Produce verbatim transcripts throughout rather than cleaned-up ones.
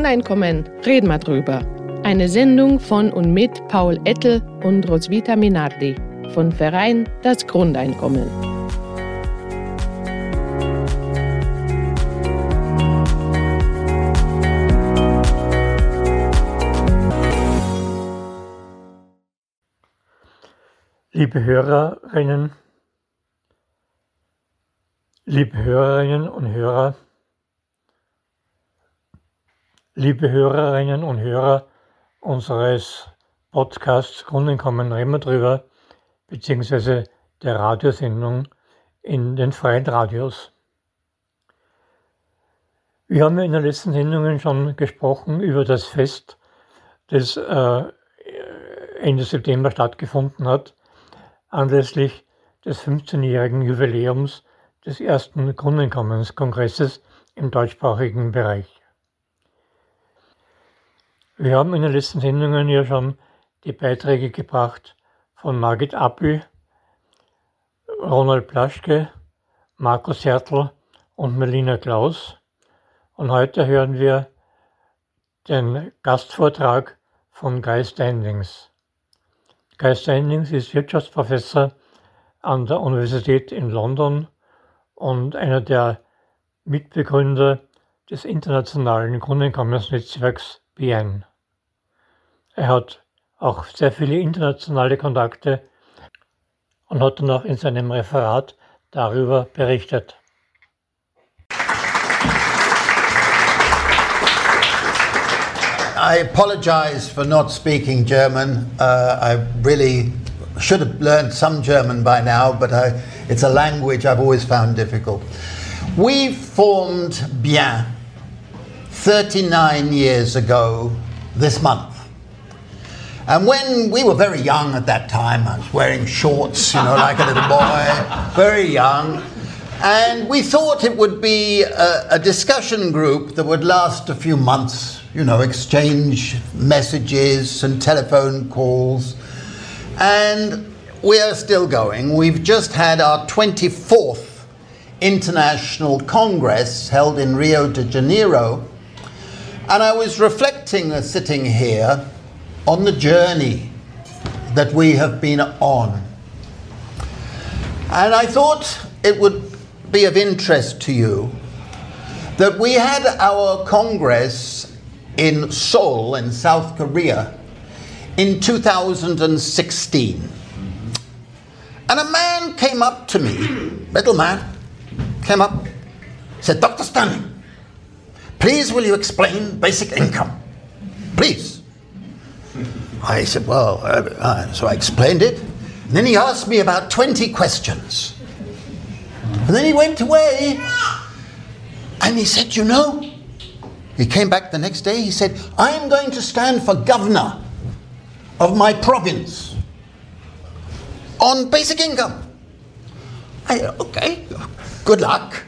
Grundeinkommen, reden wir drüber. Eine Sendung von und mit Paul Ettel und Roswitha Minardi von Verein Das Grundeinkommen. Liebe Hörerinnen, liebe Hörerinnen und Hörer, liebe Hörerinnen und Hörer unseres Podcasts Grundeinkommen reden wir drüber, beziehungsweise der Radiosendung in den freien Radios. Wir haben ja in den letzten Sendungen schon gesprochen über das Fest, das äh, Ende September stattgefunden hat, anlässlich des fünfzehnjährigen Jubiläums des ersten Grundeinkommenskongresses im deutschsprachigen Bereich. Wir haben in den letzten Sendungen ja schon die Beiträge gebracht von Margit Appel, Ronald Plaschke, Markus Hertl und Melina Klaus. Und heute hören wir den Gastvortrag von Guy Standings. Guy Standings ist Wirtschaftsprofessor an der Universität in London und einer der Mitbegründer des internationalen Grundeinkommensnetzwerks B N. Er hat auch sehr viele internationale Kontakte und hat dann auch in seinem Referat darüber berichtet. I apologize for not speaking German. Uh, I really should have learned some German by now, but I, it's a language I've always found difficult. We formed Bien thirty-nine years ago this month. And when we were very young at that time, I was wearing shorts, you know, like a little boy, very young. And we thought it would be a, a discussion group that would last a few months, you know, exchange messages and telephone calls. And we are still going. We've just had our twenty-fourth International Congress held in Rio de Janeiro. And I was reflecting, uh, sitting here, on the journey that we have been on. And I thought it would be of interest to you that we had our Congress in Seoul in South Korea in two thousand sixteen. And a man came up to me, little man, came up, said, Doctor Standing, please will you explain basic income? Please. I said, well, uh, uh, so I explained it. And then he asked me about twenty questions. And then he went away and he said, you know, he came back the next day, he said, I am going to stand for governor of my province on basic income. I said, okay, good luck.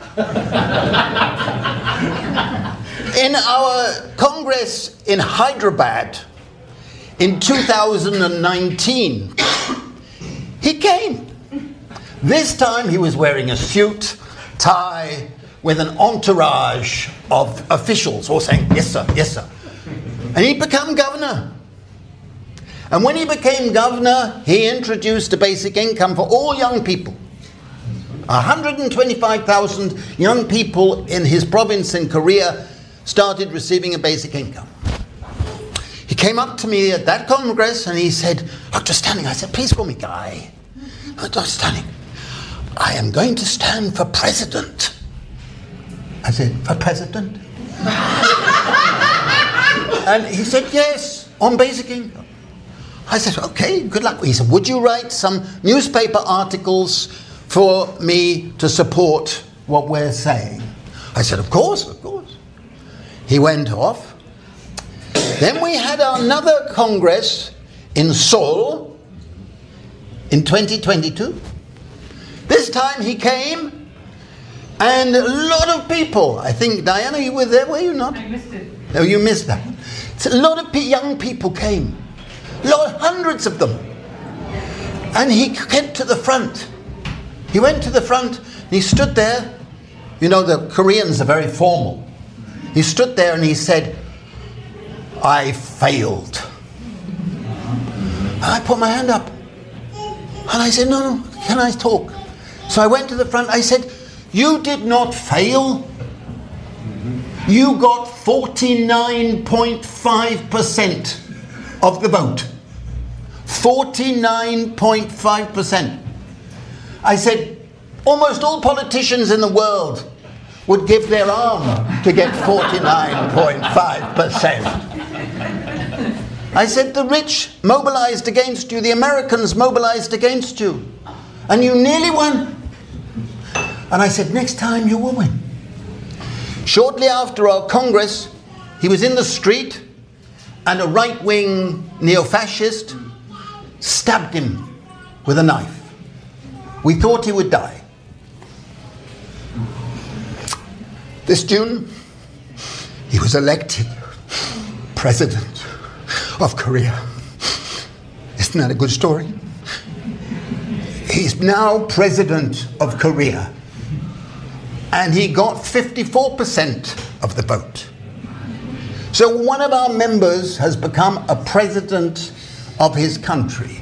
In our Congress in Hyderabad in two thousand nineteen, he came. This time he was wearing a suit, tie, with an entourage of officials all saying, yes sir, yes sir. And he became governor. And when he became governor, he introduced a basic income for all young people. one hundred twenty-five thousand young people in his province in Korea started receiving a basic income. He came up to me at that Congress and he said, Doctor Standing, I said, please call me Guy. Doctor Standing, I am going to stand for president. I said, for president? And he said, yes, on basic income. I said, okay, good luck. He said, would you write some newspaper articles for me to support what we're saying? I said, of course, of course. He went off. Then we had another Congress in Seoul in twenty twenty-two. This time he came and a lot of people, I think, Diana, you were there, were you not? I missed it. No, you missed that. So a lot of young people came, lot, hundreds of them. And he went to the front. He went to the front and he stood there. You know, the Koreans are very formal. He stood there and he said, I failed. And I put my hand up. And I said, no, no, can I talk? So I went to the front. I said, you did not fail. You got forty-nine point five percent of the vote. forty-nine point five percent. I said, almost all politicians in the world would give their arm to get forty-nine point five percent. I said, the rich mobilized against you, the Americans mobilized against you, and you nearly won. And I said, next time you will win. Shortly after our Congress, he was in the street, and a right-wing neo-fascist stabbed him with a knife. We thought he would die. This June, he was elected president of Korea. Isn't that a good story? He's now president of Korea. And he got fifty-four percent of the vote. So one of our members has become a president of his country.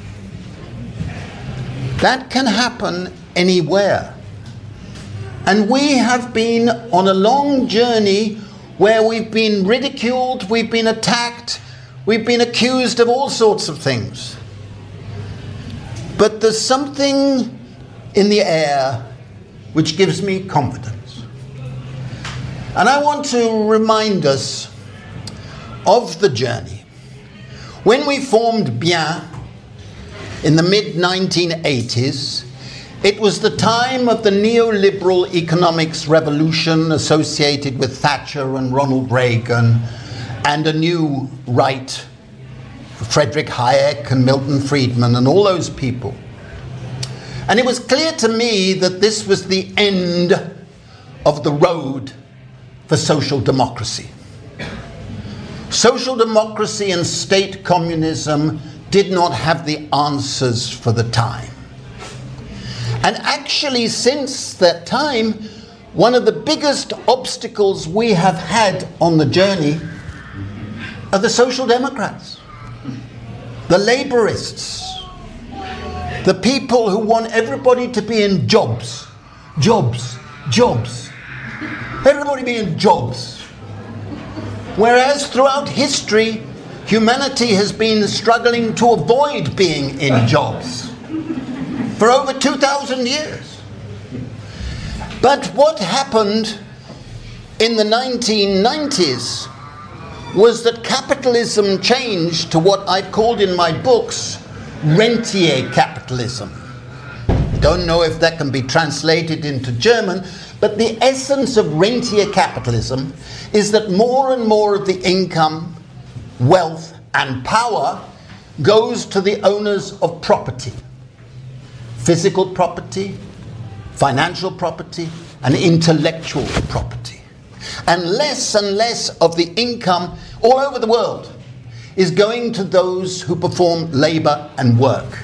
That can happen anywhere. And we have been on a long journey where we've been ridiculed, we've been attacked, we've been accused of all sorts of things. But there's something in the air which gives me confidence. And I want to remind us of the journey. When we formed Bien in the mid nineteen eighties, it was the time of the neoliberal economics revolution associated with Thatcher and Ronald Reagan and a new right, Friedrich Hayek and Milton Friedman and all those people. And it was clear to me that this was the end of the road for social democracy. Social democracy and state communism did not have the answers for the time. And actually, since that time, one of the biggest obstacles we have had on the journey are the Social Democrats, the laborists, the people who want everybody to be in jobs, jobs, jobs. Everybody be in jobs. Whereas throughout history, humanity has been struggling to avoid being in jobs for over two thousand years. But what happened in the nineteen nineties was that capitalism changed to what I've called in my books rentier capitalism. I don't know if that can be translated into German, but the essence of rentier capitalism is that more and more of the income, wealth, and power goes to the owners of property. Physical property, financial property, and intellectual property. And less and less of the income all over the world is going to those who perform labor and work.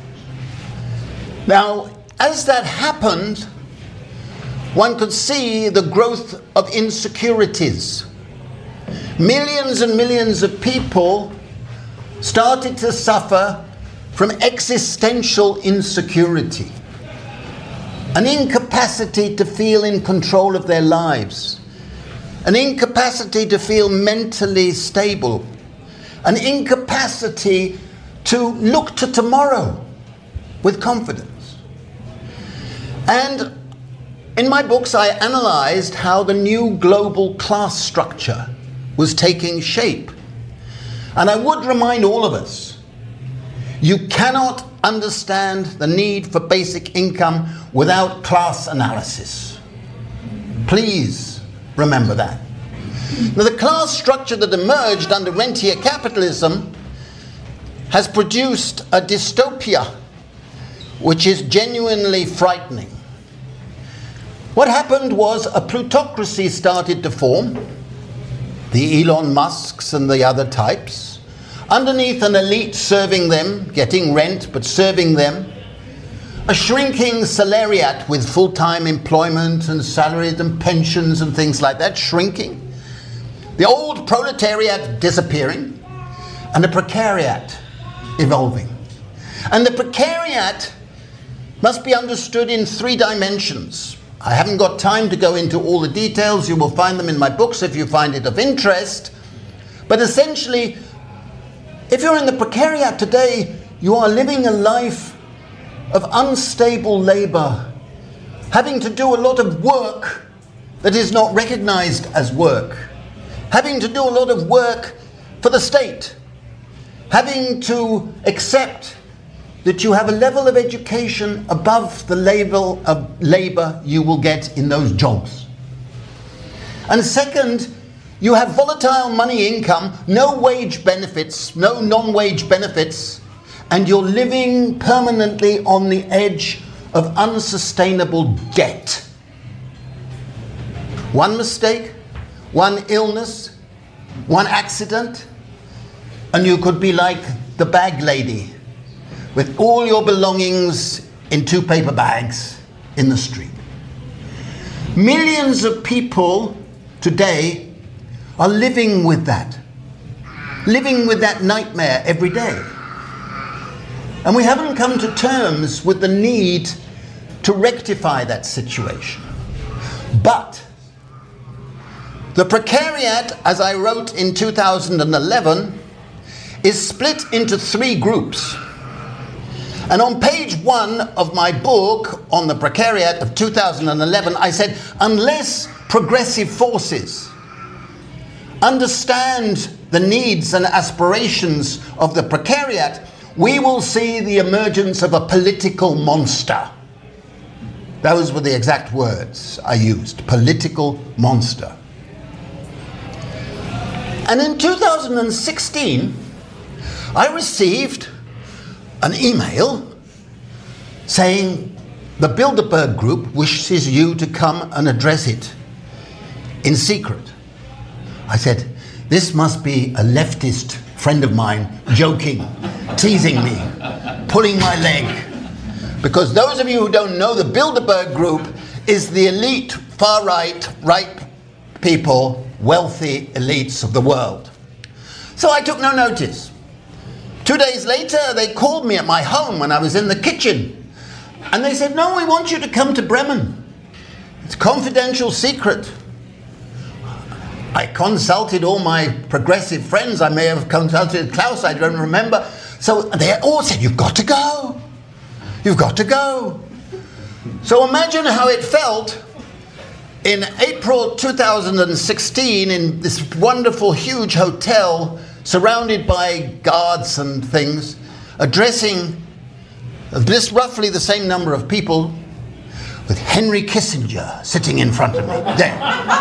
Now, as that happened, one could see the growth of insecurities. Millions and millions of people started to suffer from existential insecurity, an incapacity to feel in control of their lives, an incapacity to feel mentally stable, an incapacity to look to tomorrow with confidence. And in my books, I analyzed how the new global class structure was taking shape. And I would remind all of us, you cannot understand the need for basic income without class analysis. Please remember that. Now, the class structure that emerged under rentier capitalism has produced a dystopia which is genuinely frightening. What happened was a plutocracy started to form, the Elon Musks and the other types, underneath an elite serving them, getting rent but serving them, a shrinking salariat with full-time employment and salaries and pensions and things like that, shrinking, The old proletariat disappearing and the precariat evolving. And the precariat must be understood in three dimensions. I haven't got time to go into all the details. You will find them in my books if you find it of interest. But essentially, if you're in the precariat today, you are living a life of unstable labor, having to do a lot of work that is not recognized as work, having to do a lot of work for the state, having to accept that you have a level of education above the level of labor you will get in those jobs. And second, you have volatile money income, no wage benefits, no non-wage benefits, and you're living permanently on the edge of unsustainable debt. One mistake, one illness, one accident, and you could be like the bag lady with all your belongings in two paper bags in the street. Millions of people today are living with that, living with that nightmare every day. And we haven't come to terms with the need to rectify that situation. But the precariat, as I wrote in two thousand eleven, is split into three groups. And on page one of my book on the precariat of two thousand eleven, I said, unless progressive forces understand the needs and aspirations of the precariat, we will see the emergence of a political monster. Those were the exact words I used, political monster. And in two thousand sixteen, I received an email saying the Bilderberg Group wishes you to come and address it in secret. I said, this must be a leftist friend of mine joking, teasing me, pulling my leg. Because those of you who don't know, the Bilderberg Group is the elite, far-right, right people, wealthy elites of the world. So I took no notice. Two days later, they called me at my home when I was in the kitchen. And they said, no, we want you to come to Bremen. It's a confidential secret. I consulted all my progressive friends. I may have consulted Klaus, I don't remember. So they all said, you've got to go. You've got to go. So imagine how it felt in April two thousand sixteen in this wonderful, huge hotel surrounded by guards and things, addressing this roughly the same number of people, with Henry Kissinger sitting in front of me there,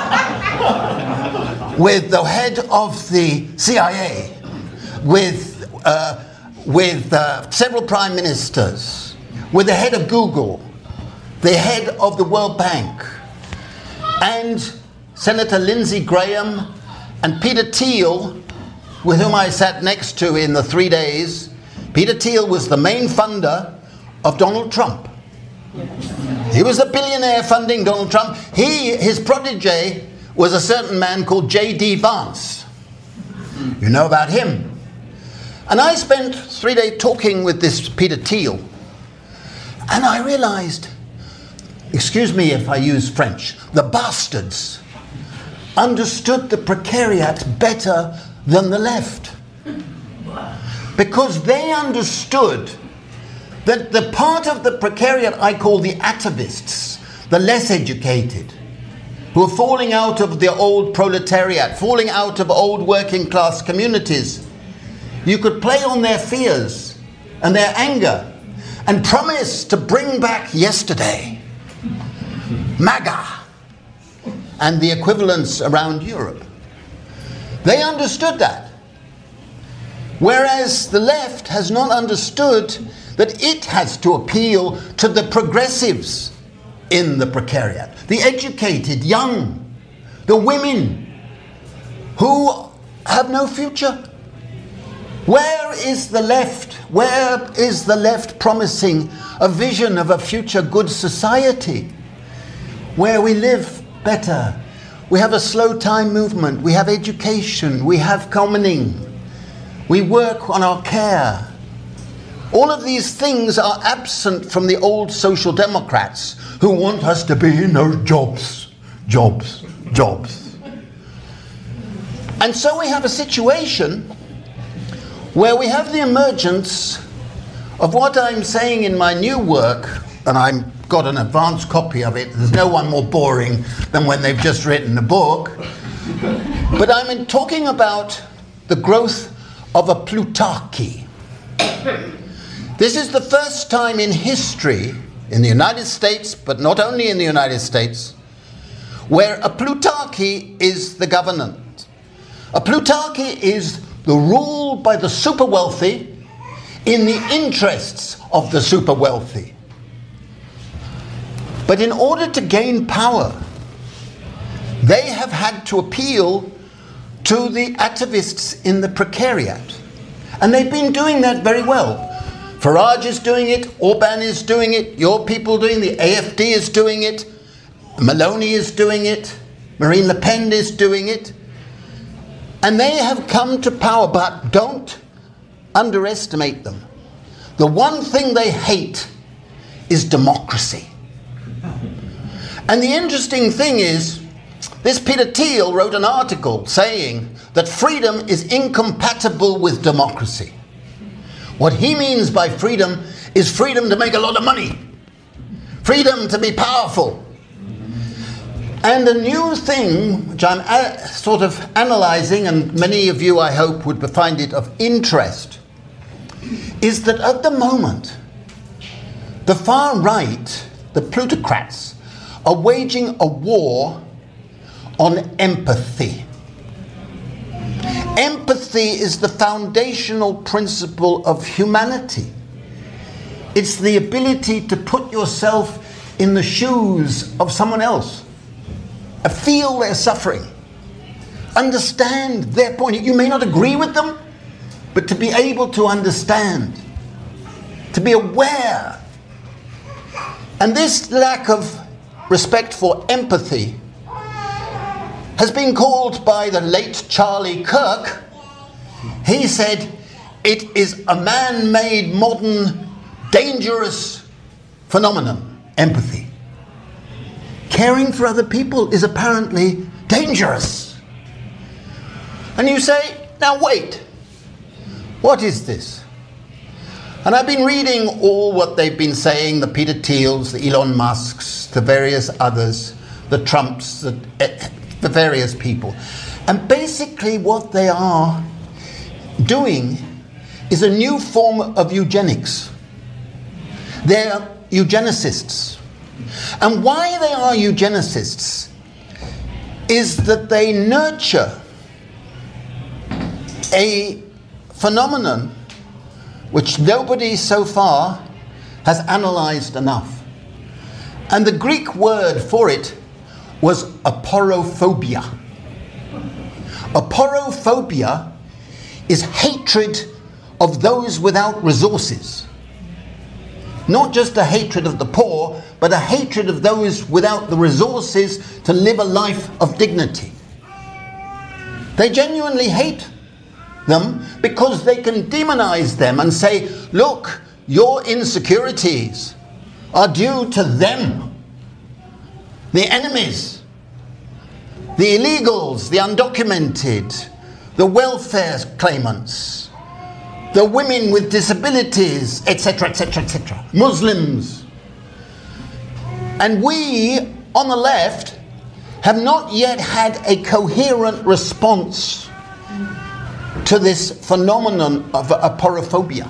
with the head of the C I A, with, uh, with uh, several prime ministers, with the head of Google, the head of the World Bank, and Senator Lindsey Graham and Peter Thiel, with whom I sat next to in the three days. Peter Thiel was the main funder of Donald Trump. He was the billionaire funding Donald Trump. He, his protege was a certain man called J D Vance. You know about him. And I spent three days talking with this Peter Thiel. And I realized, excuse me if I use French, the bastards understood the precariat better than the left. Because they understood that the part of the precariat I call the atavists, the less educated, who are falling out of the old proletariat, falling out of old working class communities, you could play on their fears and their anger and promise to bring back yesterday, MAGA, and the equivalents around Europe. They understood that. Whereas the left has not understood that it has to appeal to the progressives in the precariat, the educated, young, the women who have no future. Where is the left? Where is the left promising a vision of a future good society where we live better, We have a slow time movement. We have education. We have commoning. We work on our care. All of these things are absent from the old social democrats who want us to be in our jobs, jobs, jobs. And so we have a situation where we have the emergence of what I'm saying in my new work, and I've got an advanced copy of it. There's no one more boring than when they've just written a book. But I'm talking about the growth of a plutarchy. This is the first time in history, in the United States, but not only in the United States, where a plutarchy is the government. A plutarchy is the rule by the super wealthy in the interests of the super wealthy. But in order to gain power, they have had to appeal to the atavists in the precariat. And they've been doing that very well. Farage is doing it, Orban is doing it, your people doing it, the A F D is doing it, Meloni is doing it, Marine Le Pen is doing it. And they have come to power, but don't underestimate them. The one thing they hate is democracy. And the interesting thing is, this Peter Thiel wrote an article saying that freedom is incompatible with democracy. What he means by freedom is freedom to make a lot of money, freedom to be powerful. And a new thing, which I'm a- sort of analysing, and many of you, I hope, would find it of interest, is that at the moment, the far right, the plutocrats, are waging a war on empathy. Empathy is the foundational principle of humanity. It's the ability to put yourself in the shoes of someone else, feel their suffering, understand their point. You may not agree with them, but to be able to understand, to be aware. And this lack of respect for empathy has been called by the late Charlie Kirk. He said, it is a man-made, modern, dangerous phenomenon, empathy. Caring for other people is apparently dangerous. And you say, now wait, what is this? And I've been reading all what they've been saying, the Peter Thiels, the Elon Musks, the various others, the Trumps, the, the various people. And basically what they are doing is a new form of eugenics. They're eugenicists. And why they are eugenicists is that they nurture a phenomenon which nobody so far has analysed enough. And the Greek word for it was aporophobia. Aporophobia is hatred of those without resources. Not just a hatred of the poor, but a hatred of those without the resources to live a life of dignity. They genuinely hate them because they can demonize them and say, look, your insecurities are due to them, the enemies, the illegals, the undocumented, the welfare claimants, the women with disabilities, et cetera, et cetera, et cetera, Muslims. And we, on the left, have not yet had a coherent response to this phenomenon of aporophobia.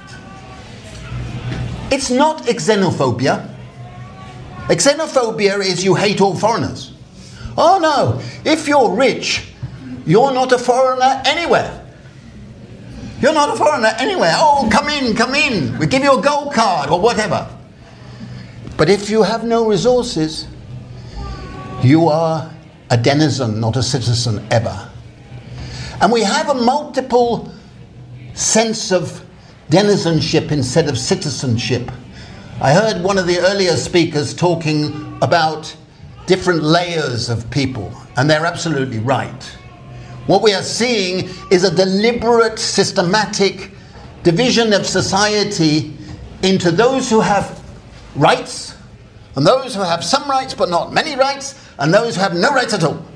It's not xenophobia. Xenophobia is you hate all foreigners. Oh no, if you're rich, you're not a foreigner anywhere. You're not a foreigner anywhere. Oh, come in, come in. We give you a gold card or whatever. But if you have no resources, you are a denizen, not a citizen ever. And we have a multiple sense of denizenship instead of citizenship. I heard one of the earlier speakers talking about different layers of people, and they're absolutely right. What we are seeing is a deliberate, systematic division of society into those who have rights, and those who have some rights but not many rights, and those who have no rights at all.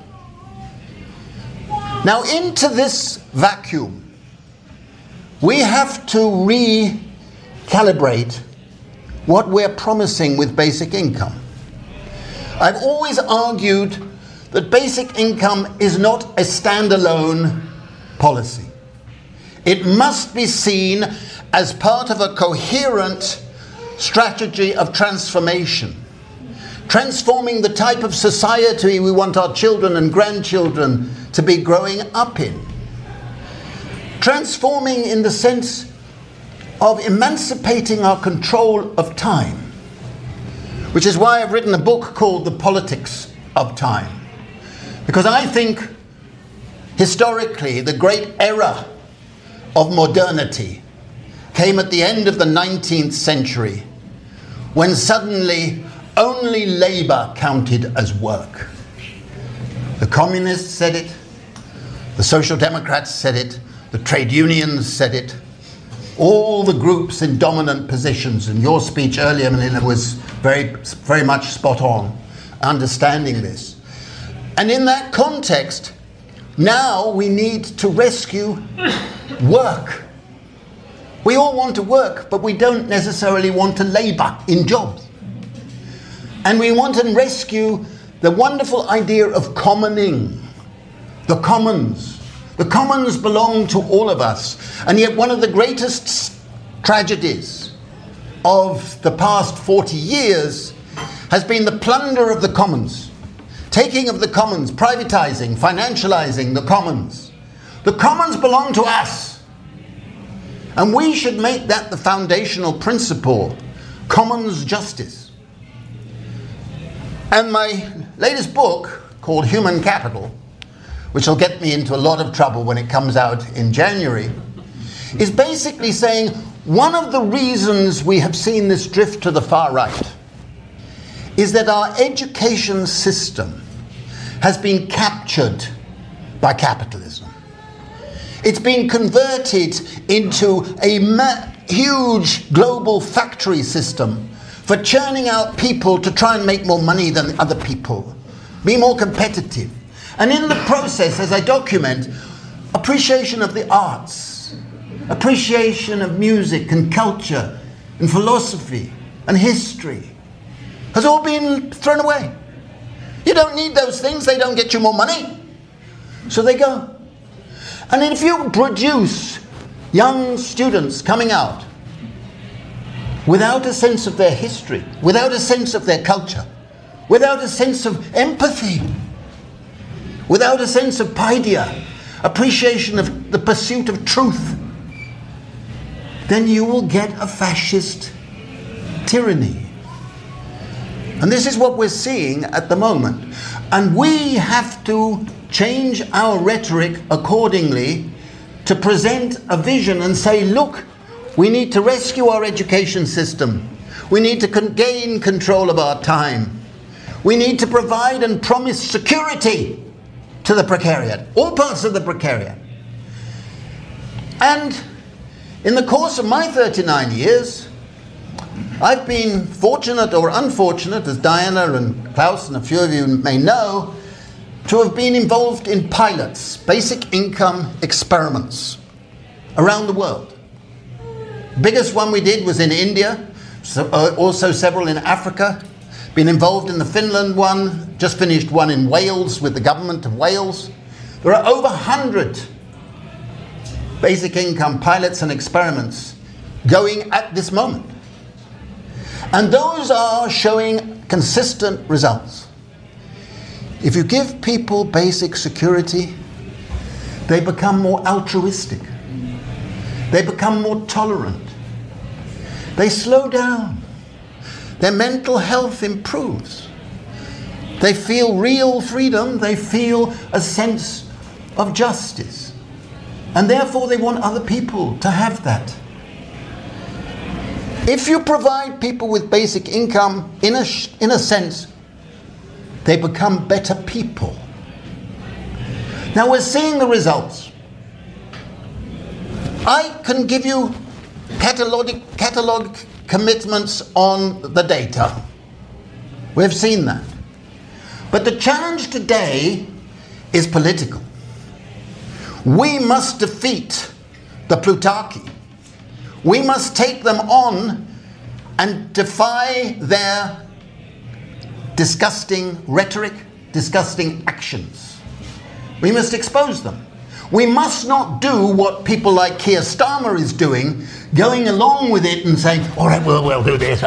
Now, into this vacuum, we have to recalibrate what we're promising with basic income. I've always argued that basic income is not a standalone policy. It must be seen as part of a coherent strategy of transformation, transforming the type of society we want our children and grandchildren to be growing up in. Transforming in the sense of emancipating our control of time, which is why I've written a book called The Politics of Time. Because I think, historically, the great era of modernity came at the end of the nineteenth century, when suddenly only labor counted as work. The communists said it, the social democrats said it, the trade unions said it, all the groups in dominant positions, and your speech earlier, Melina, was very, very much spot on, understanding this. And in that context, now we need to rescue work. We all want to work, but we don't necessarily want to labor in jobs. And we want to rescue the wonderful idea of commoning, the commons. The commons belong to all of us. And yet one of the greatest tragedies of the past forty years has been the plunder of the commons. Taking of the commons, privatizing, financializing the commons. The commons belong to us. And we should make that the foundational principle, commons justice. And my latest book, called Human Capital, which will get me into a lot of trouble when it comes out in January, is basically saying one of the reasons we have seen this drift to the far right is that our education system has been captured by capitalism. It's been converted into a ma- huge global factory system for churning out people to try and make more money than other people, be more competitive. And in the process, as I document, appreciation of the arts, appreciation of music and culture and philosophy and history has all been thrown away. You don't need those things, they don't get you more money. So they go. And if you produce young students coming out without a sense of their history, without a sense of their culture, without a sense of empathy, without a sense of paideia, appreciation of the pursuit of truth, then you will get a fascist tyranny. And this is what we're seeing at the moment. And we have to change our rhetoric accordingly to present a vision and say, look, we need to rescue our education system. We need to con- gain control of our time. We need to provide and promise security to the precariat, all parts of the precariat. And in the course of my thirty-nine years, I've been fortunate or unfortunate, as Diana and Klaus and a few of you may know, to have been involved in pilots, basic income experiments around the world. Biggest one we did was in India, so, uh, also several in Africa. Been involved in the Finland one, just finished one in Wales with the government of Wales. There are over one hundred basic income pilots and experiments going at this moment. And those are showing consistent results. If you give people basic security, they become more altruistic. They become more tolerant. They slow down. Their mental health improves. They feel real freedom. They feel a sense of justice. And therefore they want other people to have that. If you provide people with basic income, in a, in a sense, they become better people. Now we're seeing the results. I can give you catalog, catalog commitments on the data. We've seen that. But the challenge today is political. We must defeat the Plutarchy. We must take them on and defy their disgusting rhetoric, disgusting actions. We must expose them. We must not do what people like Keir Starmer is doing, going along with it and saying, all right, well, we'll do this.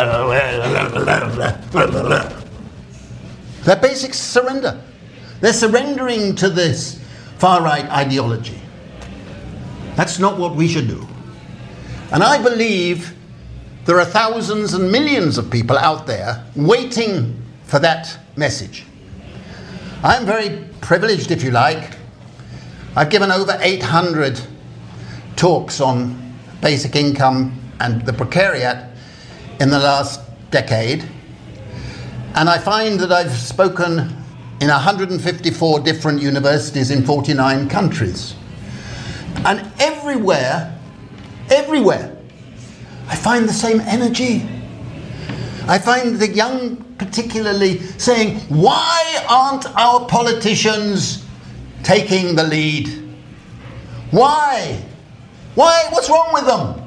Their basic surrender. They're surrendering to this far-right ideology. That's not what we should do. And I believe there are thousands and millions of people out there waiting for that message. I'm very privileged, if you like. I've given over eight hundred talks on basic income and the precariat in the last decade. And I find that I've spoken in one hundred fifty-four different universities in forty-nine countries. And everywhere, everywhere, I find the same energy. I find the young particularly saying, why aren't our politicians taking the lead? Why? Why? What's wrong with them?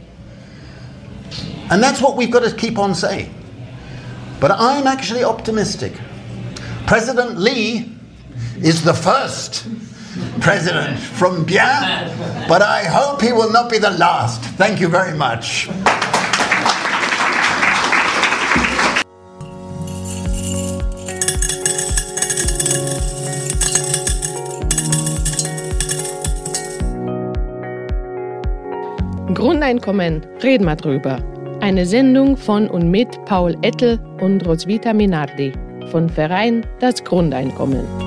And that's what we've got to keep on saying. But I'm actually optimistic. President Lee is the first president from Bien, but I hope he will not be the last. Thank you very much. Grundeinkommen, reden wir drüber. Eine Sendung von und mit Paul Ettel und Roswitha Minardi von Verein Das Grundeinkommen.